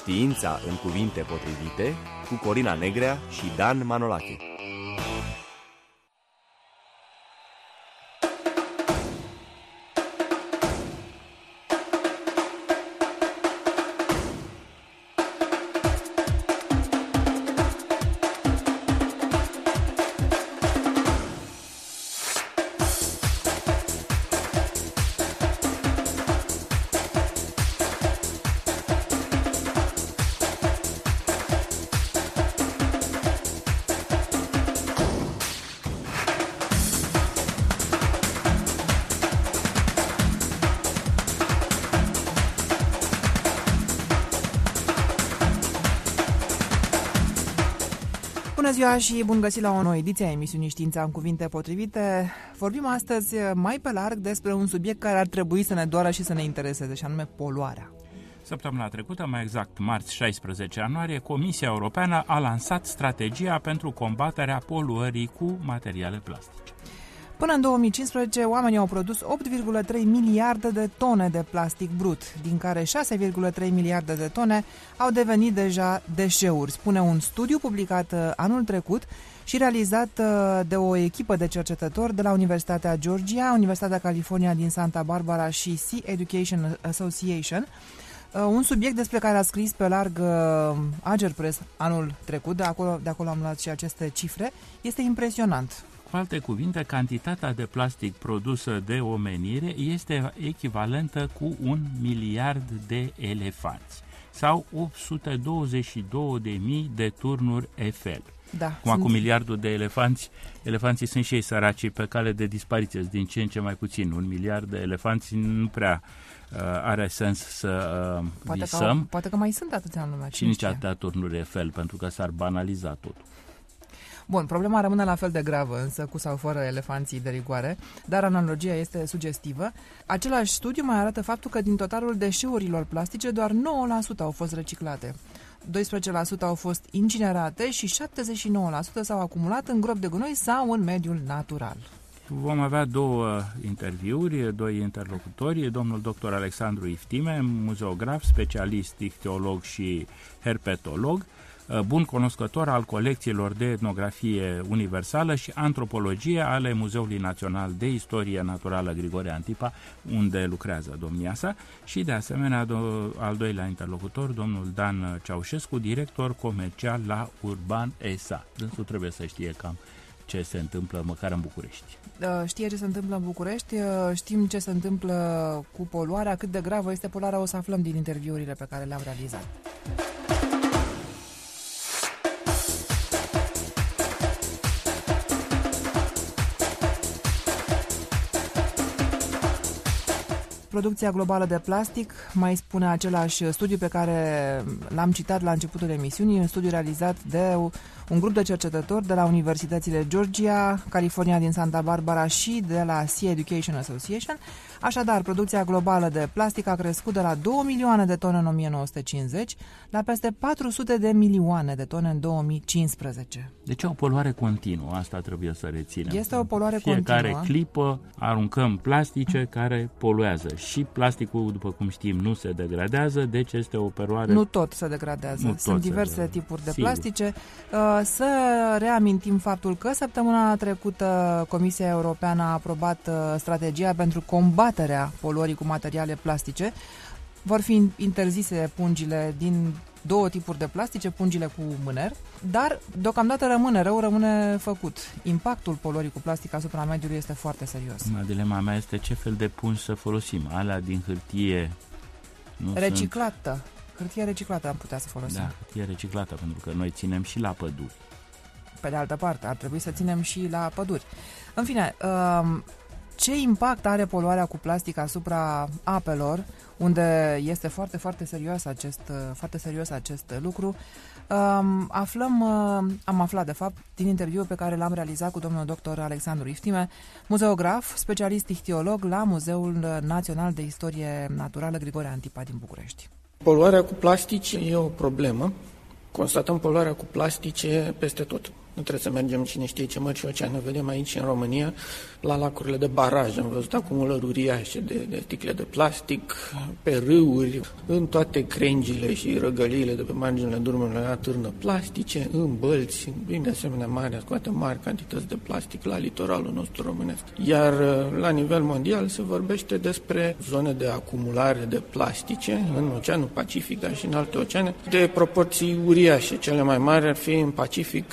Știința în cuvinte potrivite cu Corina Negrea și Dan Manolache. Bună ziua și bun găsit la o nouă ediție a emisiunii Știința în cuvinte potrivite. Vorbim astăzi mai pe larg despre un subiect care ar trebui să ne doară și să ne intereseze, și anume poluarea. Săptămâna trecută, mai exact marți 16 ianuarie, Comisia Europeană a lansat strategia pentru combaterea poluării cu materiale plastice. Până în 2015, oamenii au produs 8,3 miliarde de tone de plastic brut, din care 6,3 miliarde de tone au devenit deja deșeuri, spune un studiu publicat anul trecut și realizat de o echipă de cercetători de la Universitatea Georgia, Universitatea California din Santa Barbara și Sea Education Association, un subiect despre care a scris pe larg Agerpres anul trecut, de acolo am luat și aceste cifre. Este impresionant. Cu alte cuvinte, cantitatea de plastic produsă de omenire este echivalentă cu 1 miliard de elefanți sau 822.000 de turnuri Eiffel. Da, Cu miliardul de elefanții sunt și ei săraci pe cale de dispariție, din ce în ce mai puțin. 1 miliard de elefanți nu prea are sens să visăm. Poate că mai sunt atâția în lume. Și nici atâtea turnuri Eiffel, pentru că s-ar banaliza totul. Bun, problema rămâne la fel de gravă, însă cu sau fără elefanții de rigoare, dar analogia este sugestivă. Același studiu mai arată faptul că din totalul deșeurilor plastice, doar 9% au fost reciclate, 12% au fost incinerate și 79% s-au acumulat în gropi de gunoi sau în mediul natural. Vom avea două interviuri, doi interlocutori, domnul dr. Alexandru Iftime, muzeograf, specialist, ictiolog și herpetolog, bun cunoscător al colecțiilor de etnografie universală și antropologie ale Muzeului Național de Istorie Naturală Grigore Antipa, unde lucrează domnia sa, și de asemenea al doilea interlocutor, domnul Dan Ceaușescu, director comercial la Urban SA. Dânsul trebuie să știe cam ce se întâmplă măcar în București. Știe ce se întâmplă în București, știm ce se întâmplă cu poluarea, cât de gravă este poluarea, o să aflăm din interviurile pe care le-am realizat. Producția globală de plastic, mai spune același studiu pe care l-am citat la începutul emisiunii, un studiu realizat de un grup de cercetători de la Universitățile Georgia, California din Santa Barbara și de la Sea Education Association. Așadar, producția globală de plastic a crescut de la 2 milioane de tone în 1950 la peste 400 de milioane de tone în 2015. Deci o poluare continuă, asta trebuie să reținem. Este o poluare Fiecare continuă. clipă aruncăm plastice care poluează și plasticul, după cum știm, nu se degradează, deci este o poluare... Nu tot se degradează, sunt diverse tipuri de plastice. Să reamintim faptul că săptămâna trecută Comisia Europeană a aprobat strategia pentru combaterea poluării cu materiale plastice. Vor fi interzise pungile din două tipuri de plastice, pungile cu mâner, dar deocamdată rămâne făcut. Impactul poluării cu plastic asupra mediului este foarte serios. Dilema mea este ce fel de pungi să folosim. Alea din hârtie reciclată. Hârtie reciclată am putea să folosim. Da, hârtie reciclată, pentru că noi ținem și la păduri. Pe de altă parte, ar trebui să ținem și la păduri. În fine, ce impact are poluarea cu plastic asupra apelor, unde este foarte, foarte serios acest lucru? Am aflat, de fapt, din interviul pe care l-am realizat cu domnul dr. Alexandru Iftime, muzeograf, specialist ictiolog la Muzeul Național de Istorie Naturală Grigore Antipa din București. Poluarea cu plastice e o problemă. Constatăm poluarea cu plastice peste tot. Nu trebuie să mergem cine știe ce mări și oceane. Vedem aici în România, la lacurile de baraj, am văzut acumulări uriașe de sticle de plastic, pe râuri, în toate crengile și răgăliile de pe marginile drumurilor atârnă plastice, în bălți, de asemenea marea, scoate mari cantități de plastic la litoralul nostru românesc. Iar la nivel mondial se vorbește despre zone de acumulare de plastice în Oceanul Pacific, dar și în alte oceane, de proporții uriașe. Cele mai mari ar fi în Pacific,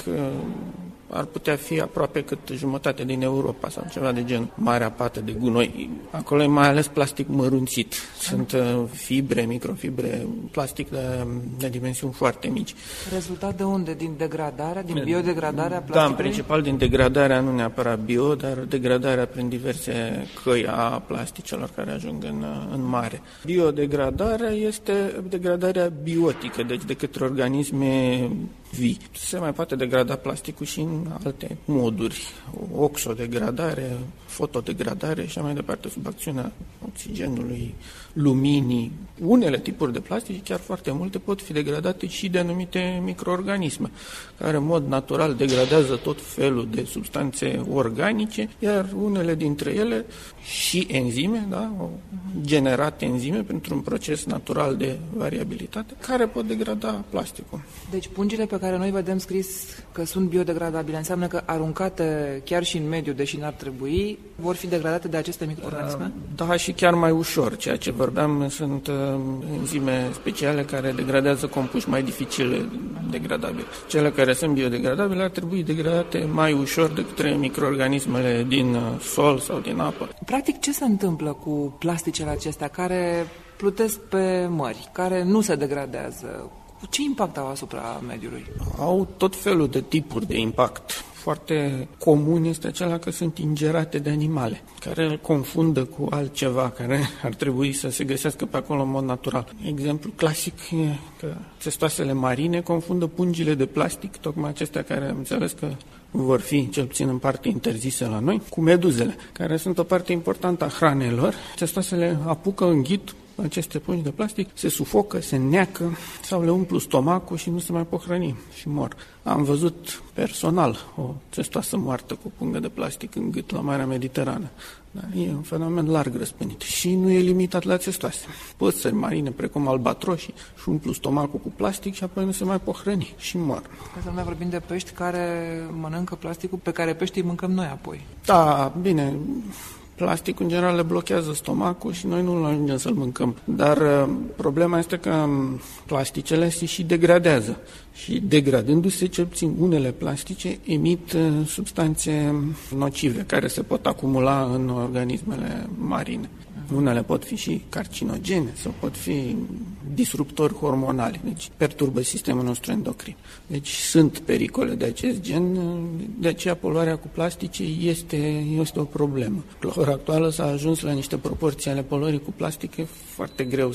ar putea fi aproape cât jumătate din Europa sau ceva de genul. Marea pată de gunoi. Acolo e mai ales plastic mărunțit. Sunt fibre, microfibre, plastic de dimensiuni foarte mici. Rezultat de unde? Din degradarea, din biodegradarea plasticului? Da, în principal din degradarea, nu neapărat bio, dar degradarea prin diverse căi a plasticelor care ajung în mare. Biodegradarea este degradarea biotică, deci de către organisme vii. Se mai poate degrada plasticul și în alte moduri. Oxodegradare, fotodegradare și așa mai departe, sub acțiunea oxigenului, luminii. Unele tipuri de plastic, chiar foarte multe, pot fi degradate și de anumite microorganisme, care în mod natural degradează tot felul de substanțe organice, iar unele dintre ele și enzime, da, generate enzime printr-un proces natural de variabilitate, care pot degrada plasticul. Deci pungile pe care noi vedem scris că sunt biodegradabile, înseamnă că aruncate chiar și în mediu, deși n-ar trebui, vor fi degradate de aceste microorganisme? Da, și chiar mai ușor. Ceea ce vorbeam sunt enzime speciale care degradează compuși mai dificil degradabili. Cele care sunt biodegradabile ar trebui degradate mai ușor de către microorganismele din sol sau din apă. Practic, ce se întâmplă cu plasticele acestea care plutesc pe mări, care nu se degradează? Ce impact au asupra mediului? Au tot felul de tipuri de impact. Foarte comun este acela că sunt ingerate de animale, care îl confundă cu altceva care ar trebui să se găsească pe acolo în mod natural. Exemplu clasic e că țestoasele marine confundă pungile de plastic, tocmai acestea care am înțeles că vor fi, cel puțin în parte, interzise la noi, cu meduzele, care sunt o parte importantă a hranelor. Țestoasele apucă, înghit aceste pungi de plastic, se sufocă, se neacă sau le umplu stomacul și nu se mai pot hrăni și mor. Am văzut personal o țestoasă moartă cu o pungă de plastic în gât la Marea Mediterană. Dar e un fenomen larg răspândit și nu e limitat la țestoase. Păsări marine precum albatroșii și umplu stomacul cu plastic și apoi nu se mai pot hrăni și mor. Ca să nu mai vorbim de pești care mănâncă plasticul pe care peștii mâncăm noi apoi. Da, bine. Plasticul, în general, le blochează stomacul și noi nu ajungem să-l mâncăm. Dar problema este că plasticele se și degradează. Și degradându-se, cel puțin unele plastice emit substanțe nocive care se pot acumula în organismele marine. Unele pot fi și carcinogene sau pot fi disruptori hormonali, deci perturbă sistemul nostru endocrin. Deci sunt pericole de acest gen, de aceea poluarea cu plastice este o problemă. La ora actuală s-a ajuns la niște proporții ale poluării cu plastic, e foarte greu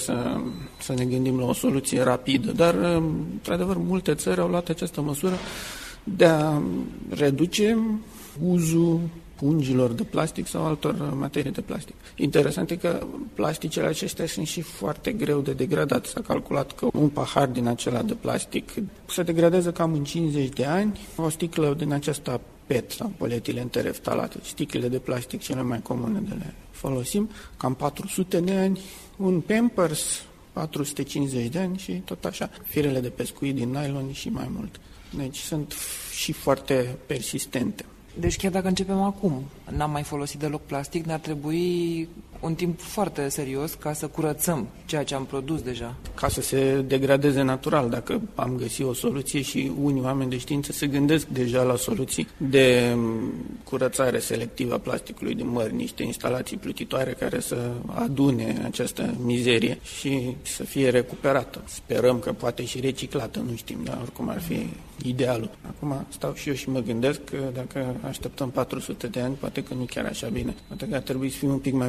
să ne gândim la o soluție rapidă, dar într-adevăr multe țări au luat această măsură de a reduce uzul pungilor de plastic sau altor materii de plastic. Interesant e că plasticele acestea sunt și foarte greu de degradat. S-a calculat că un pahar din acela de plastic se degradează cam în 50 de ani. O sticlă din aceasta PET sau polietilen tereftalat, sticlele de plastic cele mai comune de le folosim, cam 400 de ani. Un Pampers 450 de ani și tot așa. Firele de pescuit din nylon și mai mult. Deci sunt și foarte persistente. Deci chiar dacă începem acum, n-am mai folosit deloc plastic, ne-ar trebui un timp foarte serios ca să curățăm ceea ce am produs deja. Ca să se degradeze natural, dacă am găsit o soluție și unii oameni de știință se gândesc deja la soluții de curățare selectivă a plasticului din mări, niște instalații plutitoare care să adune această mizerie și să fie recuperată. Sperăm că poate și reciclată, nu știm, dar oricum ar fi idealul. Acum stau și eu și mă gândesc că dacă așteptăm 400 de ani, poate că nu chiar așa bine. Poate că ar trebui să fim un pic mai proactivi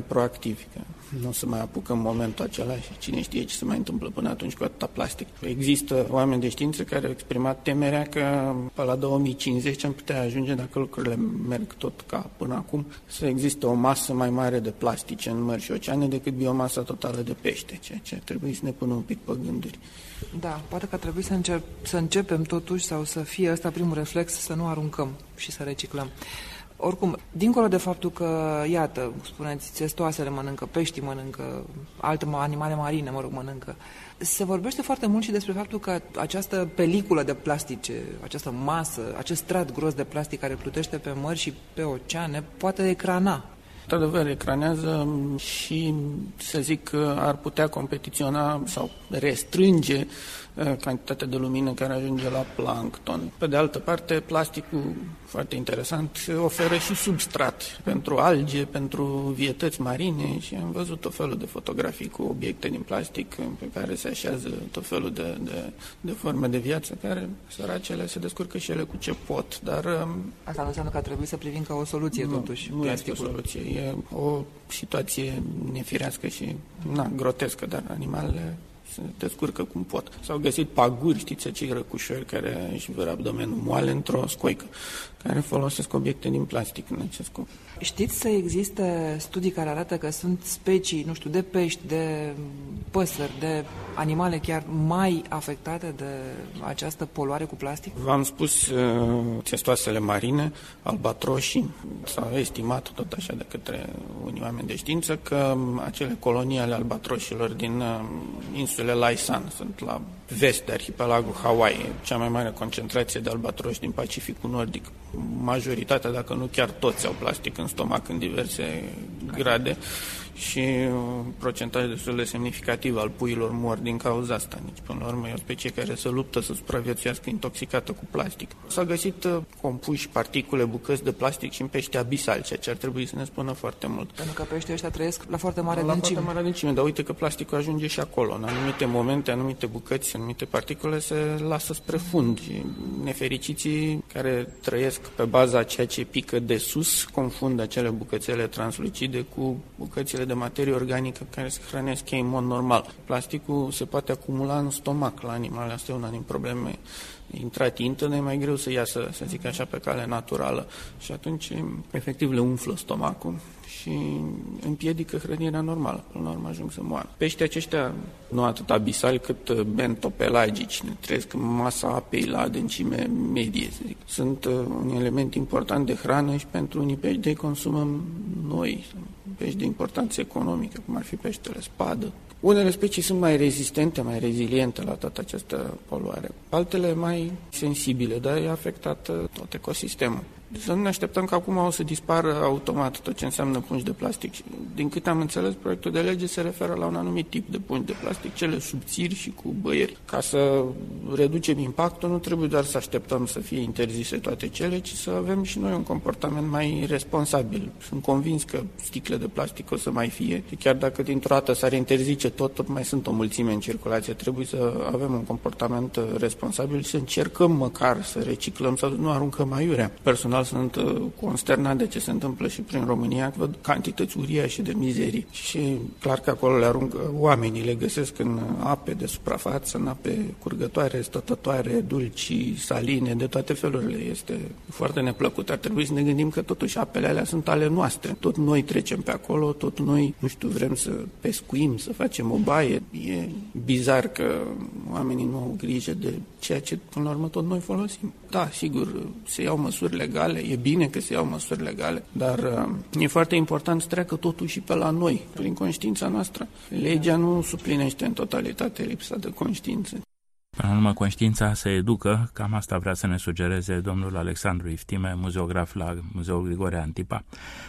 radioactivi, că nu o să mai apucă în momentul acela și cine știe ce se mai întâmplă până atunci cu atâta plastic. Există oameni de știință care au exprimat temerea că pe la 2050 am putea ajunge, dacă lucrurile merg tot ca până acum, să existe o masă mai mare de plastice în mări și oceane decât biomasa totală de pește, ceea ce trebuie să ne pună un pic pe gânduri. Da, poate că trebuie să începem totuși, sau să fie ăsta primul reflex, să nu aruncăm și să reciclăm. Oricum, dincolo de faptul că, iată, spuneți, țestoasele mănâncă, peștii mănâncă, alte animale marine, mănâncă, se vorbește foarte mult și despre faptul că această peliculă de plastice, această masă, acest strat gros de plastic care plutește pe mări și pe oceane, poate ecrana. Într-adevăr, ecranează și, să zic, ar putea competiționa sau restrânge cantitatea de lumină care ajunge la plancton. Pe de altă parte, plasticul, foarte interesant, oferă și substrat pentru alge, pentru vietăți marine și am văzut tot felul de fotografii cu obiecte din plastic pe care se așează tot felul de forme de viață care, săracele, se descurcă și ele cu ce pot, dar... Asta nu înseamnă că ar trebui să privim ca o soluție, totuși. Nu este o soluție, e o situație nefirească și grotescă, dar animalele se descurcă cum pot. S-au găsit paguri, știți, acei răcușori care își văd abdomenul moale într-o scoică, care folosesc obiecte din plastic în acest scop. Știți să existe studii care arată că sunt specii, nu știu, de pești, de păsări, de animale chiar mai afectate de această poluare cu plastic? V-am spus țestoasele marine, albatroșii, s-a estimat tot așa de către unii oameni de știință că acele colonii ale albatroșilor din insulele Laysan sunt la vest de arhipelagul Hawaii, cea mai mare concentrație de albatroși din Pacificul Nordic. Majoritatea, dacă nu chiar toți, au plastic în stomac în diverse grade și procentaj destul de semnificativ al puiilor mor din cauza asta. Deci, până la urmă, e o specie care se luptă să supraviețuiască intoxicată cu plastic. S-au găsit compuși particule, bucăți de plastic și în pești abisali, ceea ce ar trebui să ne spună foarte mult. Pentru că peștii ăștia trăiesc la foarte mare adâncime. La foarte mare adâncime, dar uite că plasticul ajunge și acolo. În anumite momente, anumite bucăți, anumite particule se lasă spre fund și nefericiții care trăiesc pe baza ceea ce pică de sus confundă acele bucățele translucide cu bucățile de materie organică care se hrănesc ei în mod normal. Plasticul se poate acumula în stomac la animale, asta e una din probleme. Intra tintă, e mai greu să iasă, să zic așa, pe cale naturală și atunci efectiv le umflă stomacul și împiedică hrănirea normală. Până la urmă ajung să moară. Peștii aceștia, nu atât abisali cât bentopelagici, trăiesc în masa apei la adâncime medie, să zic. Sunt un element important de hrană și pentru unii pești de consumăm noi, pești de importanță economică, cum ar fi peștele spadă. Unele specii sunt mai rezistente, mai reziliente la toată această poluare. Altele mai sensibile, dar e afectat tot ecosistemul. Să nu ne așteptăm că acum o să dispară automat tot ce înseamnă pungi de plastic. Din câte am înțeles, proiectul de lege se referă la un anumit tip de pungi de plastic, cele subțiri și cu băieri. Ca să reducem impactul, nu trebuie doar să așteptăm să fie interzise toate cele, ci să avem și noi un comportament mai responsabil. Sunt convins că sticle de plastic o să mai fie. Și chiar dacă dintr-o dată s-ar interzice tot mai sunt o mulțime în circulație. Trebuie să avem un comportament responsabil și să încercăm măcar să reciclăm, să nu aruncăm aiurea. Personal sunt consternat de ce se întâmplă și prin România, văd cantități uriașe de mizerii și clar că acolo le aruncă, oamenii le găsesc în ape de suprafață, în ape curgătoare, stătătoare, dulci, saline, de toate felurile. Este foarte neplăcut. Ar trebui să ne gândim că totuși apele alea sunt ale noastre. Tot noi trecem pe acolo, tot noi, nu știu, vrem să pescuim, să facem o baie. E bizar că oamenii nu au grijă de ceea ce până la urmă tot noi folosim. Da, sigur, se iau măsuri legale, e bine că se iau măsuri legale, dar e foarte important să treacă totul și pe la noi, prin conștiința noastră. Legea nu suplinește în totalitate lipsa de conștiință. Până la urmă, conștiința se educă, cam asta vrea să ne sugereze domnul Alexandru Iftime, muzeograf la Muzeul Grigore Antipa.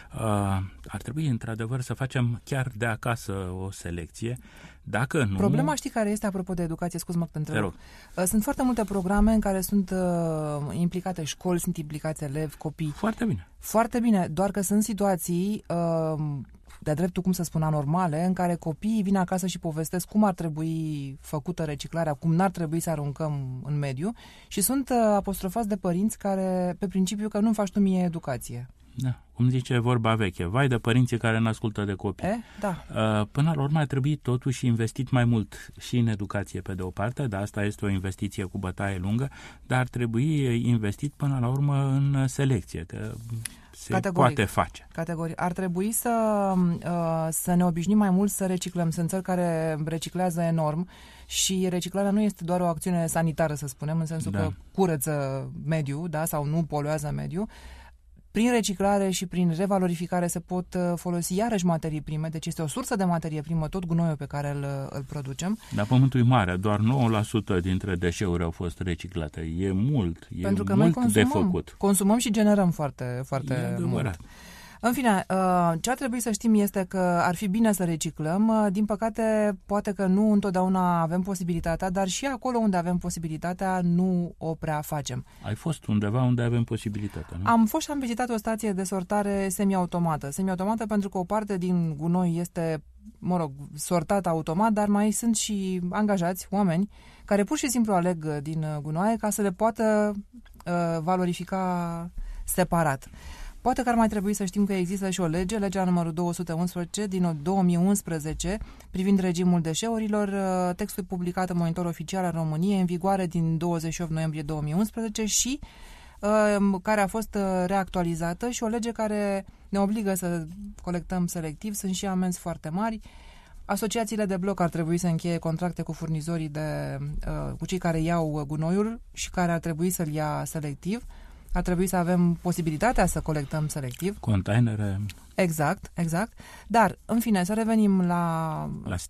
Ar trebui, într-adevăr, să facem chiar de acasă o selecție. Dacă nu... Problema, știi care este, apropo de educație, scuz-mă că te întreb. Sunt foarte multe programe în care sunt implicate școli, sunt implicați elevi, copii. Foarte bine. Foarte bine, doar că sunt situații... de-a dreptul, cum să spun, anormale, în care copiii vin acasă și povestesc cum ar trebui făcută reciclarea, cum n-ar trebui să aruncăm în mediu și sunt apostrofați de părinți care, pe principiu că nu faci tu mie educație. Da, cum zice vorba veche, vai de părinții care nu ascultă de copii. Da. Până la urmă a trebuit totuși investit mai mult și în educație pe de o parte, dar asta este o investiție cu bătaie lungă, dar ar trebui investit până la urmă în selecție, că se poate face. Categoric. Ar trebui să ne obișnim mai mult să reciclăm. Sunt țări care reciclează enorm și reciclarea nu este doar o acțiune sanitară, să spunem, în sensul că curăță mediul, da, sau nu poluează mediul. Prin reciclare și prin revalorificare se pot folosi iarăși materii prime, deci este o sursă de materie primă, tot gunoiul pe care îl producem. Dar pământul e mare, doar 9% dintre deșeuri au fost reciclate. E mult, pentru că mult noi de făcut. Consumăm și generăm foarte, foarte mult. În fine, ce ar trebui să știm este că ar fi bine să reciclăm. Din păcate, poate că nu întotdeauna avem posibilitatea, dar și acolo unde avem posibilitatea, nu o prea facem. Ai fost undeva unde avem posibilitatea, nu? Am fost și am vizitat o stație de sortare semiautomată. Semiautomată pentru că o parte din gunoi este, sortată automat, dar mai sunt și angajați, oameni, care pur și simplu aleg din gunoaie ca să le poată valorifica separat. Poate că ar mai trebui să știm că există și o lege, legea numărul 211 din 2011, privind regimul deșeurilor, textul publicat în Monitor Oficial al României, în vigoare din 28 noiembrie 2011 și care a fost reactualizată, și o lege care ne obligă să colectăm selectiv. Sunt și amenzi foarte mari. Asociațiile de bloc ar trebui să încheie contracte cu furnizorii cu cei care iau gunoiul și care ar trebui să-l ia selectiv. Ar trebui să avem posibilitatea să colectăm selectiv. Containere. Exact. Dar, în fine, să revenim la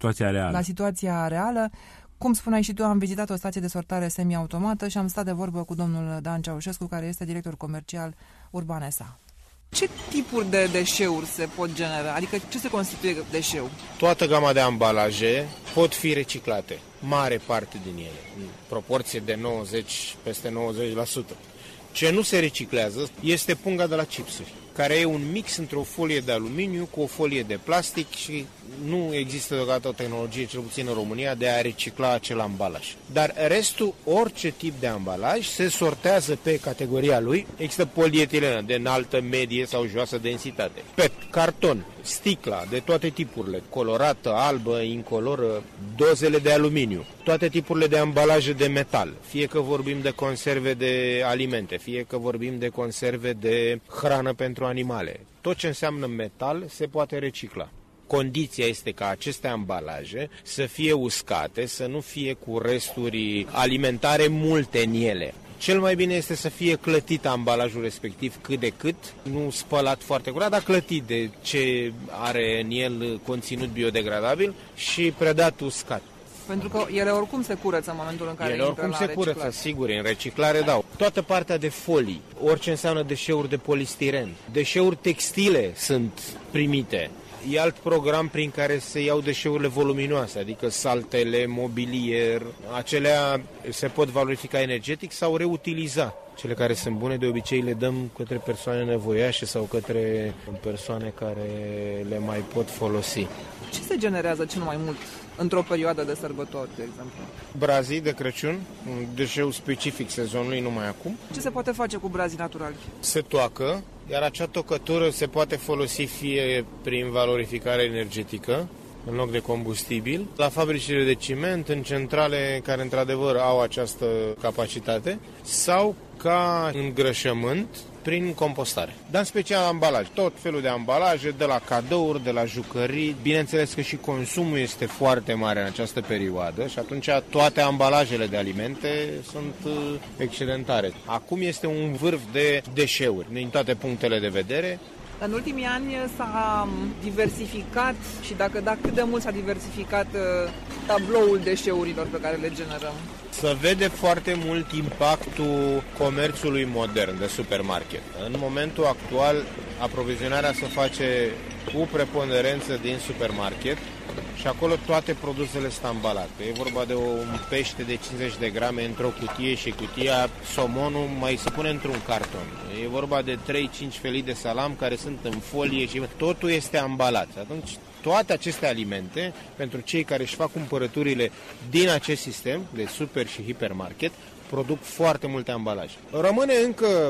situația reală. Cum spuneai și tu, am vizitat o stație de sortare semi-automată și am stat de vorbă cu domnul Dan Ceaușescu, care este director comercial Urbanesa. Ce tipuri de deșeuri se pot genera? Adică ce se constituie deșeu? Toată gama de ambalaje pot fi reciclate. Mare parte din ele, în proporție de peste 90%. Ce nu se reciclează este punga de la chipsuri, care e un mix între o folie de aluminiu cu o folie de plastic și nu există deocamdată o tehnologie, cel puțin în România, de a recicla acel ambalaj. Dar restul, orice tip de ambalaj, se sortează pe categoria lui. Există polietilenă de înaltă, medie sau joasă densitate, PET, carton, sticla de toate tipurile, colorată, albă, incoloră, dozele de aluminiu, toate tipurile de ambalaje de metal, fie că vorbim de conserve de alimente, fie că vorbim de conserve de hrană pentru animale. Tot ce înseamnă metal se poate recicla. Condiția este ca aceste ambalaje să fie uscate, să nu fie cu resturi alimentare multe în ele. Cel mai bine este să fie clătit ambalajul respectiv cât de cât, nu spălat foarte curat, dar clătit de ce are în el conținut biodegradabil și predat uscat. Pentru că ele oricum se curăță în momentul în care ele oricum se curăță, sigur, în reciclare dau. Toată partea de folii, orice înseamnă deșeuri de polistiren, deșeuri textile sunt primite. E alt program prin care se iau deșeurile voluminoase, adică saltele, mobilier, acelea se pot valorifica energetic sau reutiliza. Cele care sunt bune, de obicei le dăm către persoane nevoiașe sau către persoane care le mai pot folosi. Ce se generează cel mai mult într-o perioadă de sărbători, de exemplu? Brazii de Crăciun, un deșeu specific sezonului, numai acum. Ce se poate face cu brazii naturali? Se toacă, iar acea tocătură se poate folosi fie prin valorificare energetică, în loc de combustibil, la fabricile de ciment, în centrale care într-adevăr au această capacitate, sau ca îngrășământ prin compostare. Dar în special ambalaj, tot felul de ambalaje, de la cadouri, de la jucării. Bineînțeles că și consumul este foarte mare în această perioadă și atunci toate ambalajele de alimente sunt excedentare. Acum este un vârf de deșeuri din toate punctele de vedere. În ultimii ani s-a diversificat și dacă da, cât de mult s-a diversificat tabloul deșeurilor pe care le generăm? Se vede foarte mult impactul comerțului modern de supermarket. În momentul actual, aprovizionarea se face cu preponderență din supermarket și acolo toate produsele sunt ambalate. E vorba de un pește de 50 de grame într-o cutie și cutia, somonul mai se pune într-un carton. E vorba de 3-5 felii de salam care sunt în folie și totul este ambalat. Atunci toate aceste alimente, pentru cei care își fac cumpărăturile din acest sistem de super și hipermarket, produc foarte multe ambalaje. Rămâne încă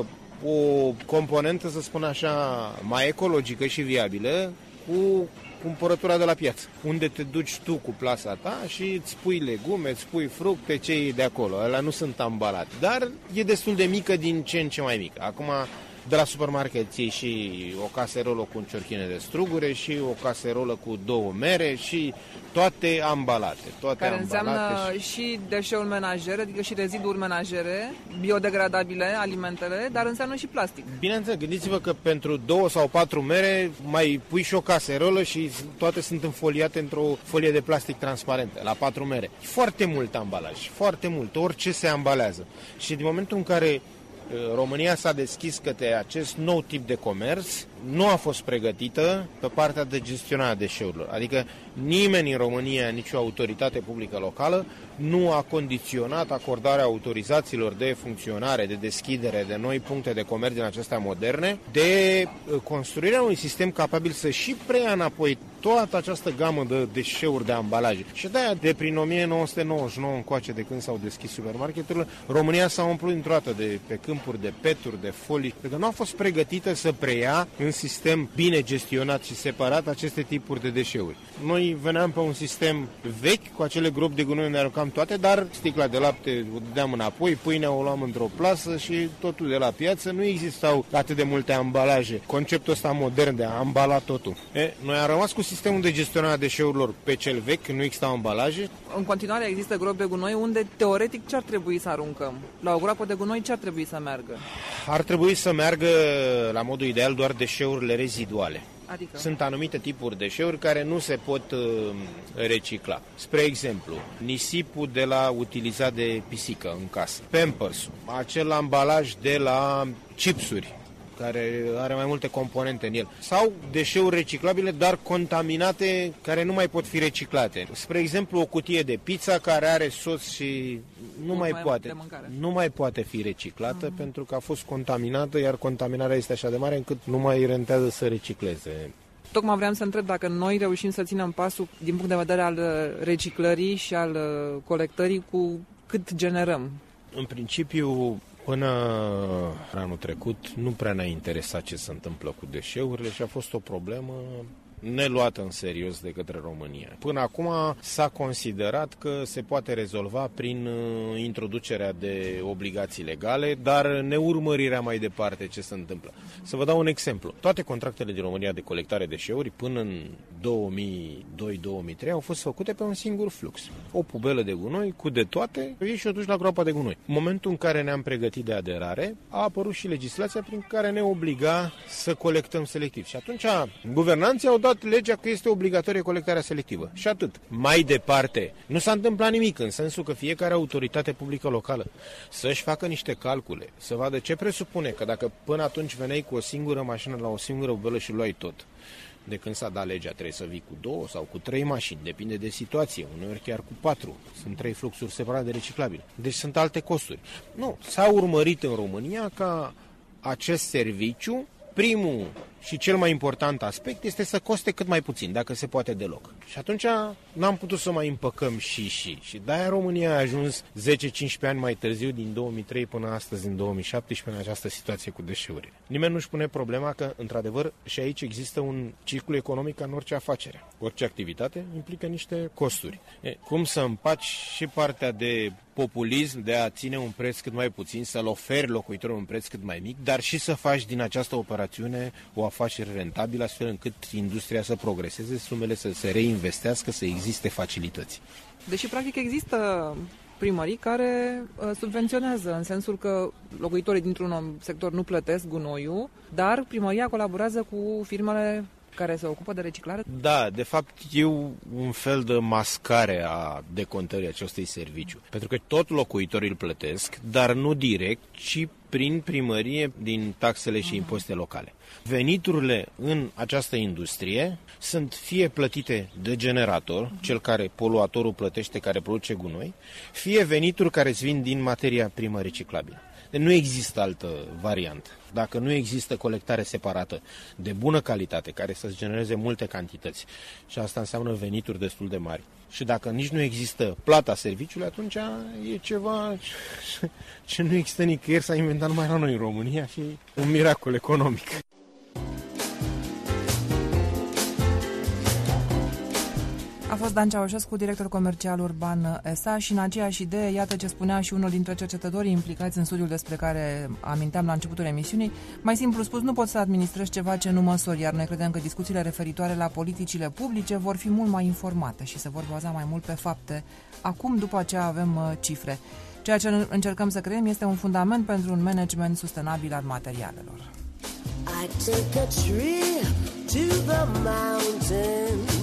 o componentă, să spun așa, mai ecologică și viabilă cu cumpărătura de la piață, unde te duci tu cu plasa ta și îți pui legume, îți pui fructe, ce e de acolo. Alea nu sunt ambalate, dar e destul de mică din ce în ce mai mică. Acum, de la supermarket ții și o caserolă cu un ciorchine de strugure și o caserolă cu 2 mere și toate ambalate. Care înseamnă și deșeuri menajere, adică și reziduri menajere, biodegradabile, alimentele, dar înseamnă și plastic. Bineînțeles, gândiți-vă că pentru 2 sau 4 mere mai pui și o caserolă și toate sunt înfoliate într-o folie de plastic transparentă, la 4 mere. Foarte mult ambalaj, foarte mult, orice se ambalează. Și din momentul în care România s-a deschis către acest nou tip de comerț, nu a fost pregătită pe partea de gestionarea deșeurilor. Adică nimeni în România, nicio autoritate publică locală, nu a condiționat acordarea autorizațiilor de funcționare, de deschidere, de noi puncte de comerț din acestea moderne, de construirea unui sistem capabil să și preia înapoi toată această gamă de deșeuri, de ambalaje. Și de-aia, de prin 1999 încoace, de când s-au deschis supermarketurile, România s-a umplut într-o dată de pe câmpuri de peturi, de folii, pentru că nu a fost pregătită să preia în sistem bine gestionat și separat aceste tipuri de deșeuri. Noi veneam pe un sistem vechi, cu acele gropi de gunoi ne aruncam toate, dar sticla de lapte o dădeam înapoi, pâinea o luam într-o plasă și totul de la piață. Nu existau atât de multe ambalaje. Conceptul ăsta modern de a ambala totul. Noi am rămas cu sistemul de gestionare a deșeurilor pe cel vechi, nu existau ambalaje. În continuare există gropi de gunoi unde, teoretic, ce ar trebui să aruncăm? La o groapă de gunoi ce ar trebui să meargă? Ar trebui să meargă, la modul ideal, doar deșeurile reziduale. Adică? Sunt anumite tipuri de deșeuri care nu se pot recicla. Spre exemplu, nisipul de la utilizat de pisică în casă, Pampers-ul, acel ambalaj de la chipsuri, care are mai multe componente în el, sau deșeuri reciclabile, dar contaminate, care nu mai pot fi reciclate. Spre exemplu, o cutie de pizza care are sos și nu mai poate fi reciclată pentru că a fost contaminată, iar contaminarea este așa de mare încât nu mai rentează să recicleze. Tocmai vreau să întreb dacă noi reușim să ținem pasul din punct de vedere al reciclării și al colectării cu cât generăm. În principiu, până anul trecut, nu prea ne-a interesat ce se întâmplă cu deșeurile și a fost o problemă neluată în serios de către România. Până acum s-a considerat că se poate rezolva prin introducerea de obligații legale, dar neurmărirea mai departe ce se întâmplă. Să vă dau un exemplu. Toate contractele din România de colectare deșeuri până în 2002-2003 au fost făcute pe un singur flux. O pubelă de gunoi cu de toate, iei și o duci la groapa de gunoi. În momentul în care ne-am pregătit de aderare, a apărut și legislația prin care ne obliga să colectăm selectiv. Și atunci guvernanții au dat legea că este obligatorie colectarea selectivă. Și atât. Mai departe, nu s-a întâmplat nimic, în sensul că fiecare autoritate publică locală să-și facă niște calcule, să vadă ce presupune, că dacă până atunci veneai cu o singură mașină la o singură ubelă și luai tot, de când s-a dat legea trebuie să vii cu 2 sau cu 3 mașini, depinde de situație, uneori chiar cu 4, sunt 3 fluxuri separate de reciclabile. Deci sunt alte costuri. Nu, s-a urmărit în România ca acest serviciu, primul și cel mai important aspect este să coste cât mai puțin, dacă se poate deloc. Și atunci n-am putut să mai împăcăm și de-aia România a ajuns 10-15 ani mai târziu, din 2003 până astăzi, în 2017, în această situație cu deșeurile. Nimeni nu-și pune problema că, într-adevăr, și aici există un ciclu economic ca în orice afacere. Orice activitate implică niște costuri. Cum să împaci și partea de populism, de a ține un preț cât mai puțin, să-l oferi locuitorul un preț cât mai mic, dar și să faci din această operațiune o afacere rentabilă, astfel încât industria să progreseze, sumele să se reinvestească, să existe facilități. Deși, practic, există primării care subvenționează, în sensul că locuitorii dintr-un sector nu plătesc gunoiul, dar primăria colaborează cu firmele care se ocupă de reciclare? Da, de fapt e un fel de mascare a decontării acestui serviciu. Pentru că tot locuitorii îl plătesc, dar nu direct, ci prin primărie din taxele și impozite locale. Veniturile în această industrie sunt fie plătite de generator, cel care poluatorul plătește, care produce gunoi, fie venituri care îți vin din materia primă reciclabilă. Deci nu există altă variantă. Dacă nu există colectare separată de bună calitate, care să-ți genereze multe cantități, și asta înseamnă venituri destul de mari, Și dacă nici nu există plata serviciului, atunci e ceva ce nu există nicăieri, s-a inventat numai la noi în România și un miracol economic. A fost Dan Ceaușescu, director comercial urban SA, și în aceeași idee, iată ce spunea și unul dintre cercetătorii implicați în studiul despre care aminteam la începutul emisiunii. Mai simplu spus, nu poți să administrezi ceva ce nu măsori, iar noi credem că discuțiile referitoare la politicile publice vor fi mult mai informate și se vor baza mai mult pe fapte. Acum, după aceea, avem cifre. Ceea ce încercăm să creăm este un fundament pentru un management sustenabil al materialelor. I take a trip to the mountains.